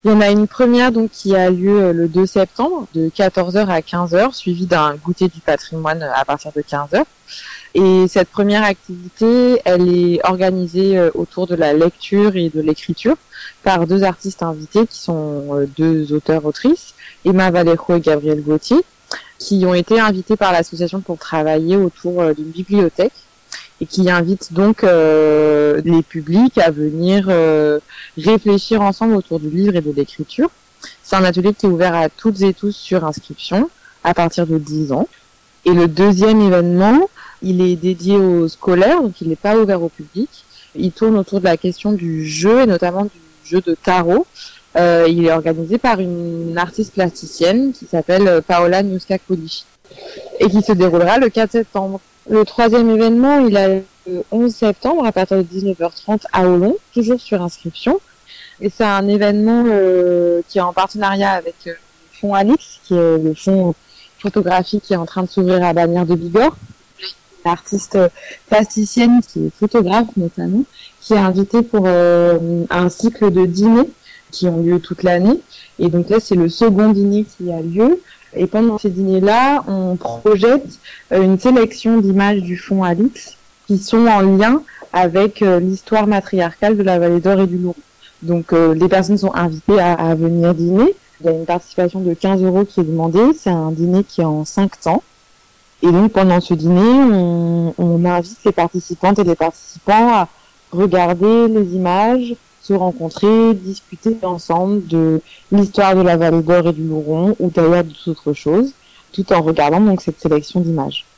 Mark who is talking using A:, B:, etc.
A: Il y en a une première donc qui a lieu le 2 septembre de 14h à 15h, suivie d'un goûter du patrimoine à partir de 15h. Et cette première activité, elle est organisée autour de la lecture et de l'écriture par deux artistes invités qui sont deux auteurs-autrices, Emma Vallejo et Gabriel Gauthier, qui ont été invités par l'association pour travailler autour d'une bibliothèque et qui invite donc les publics à venir réfléchir ensemble autour du livre et de l'écriture. C'est un atelier qui est ouvert à toutes et tous sur inscription à partir de 10 ans. Et le deuxième événement, il est dédié aux scolaires, donc il n'est pas ouvert au public. Il tourne autour de la question du jeu et notamment du jeu de tarot. Il est organisé par une artiste plasticienne qui s'appelle Paola Niuska-Colici et qui se déroulera le 4 septembre. Le troisième événement, il a le 11 septembre à partir de 19h30 à Olon, toujours sur inscription. Et c'est un événement qui est en partenariat avec le fonds Alix, qui est le fonds photographique qui est en train de s'ouvrir à Bagnères de Bigorre. Une artiste plasticienne qui est photographe notamment, qui est invitée pour un cycle de dîners qui ont lieu toute l'année. Et donc là, c'est le second dîner qui a lieu. Et pendant ces dîners-là, on projette une sélection d'images du fonds Alix qui sont en lien avec l'histoire matriarcale de la Vallée d'Or et du Louron. Donc les personnes sont invitées à venir dîner. Il y a une participation de 15 € qui est demandée. C'est un dîner qui est en 5 temps. Et donc pendant ce dîner, on invite les participantes et les participants à regarder les images, se rencontrer, discuter ensemble de l'histoire de la Vallée d'Or et du Louron ou d'ailleurs d'autres choses, tout en regardant donc cette sélection d'images.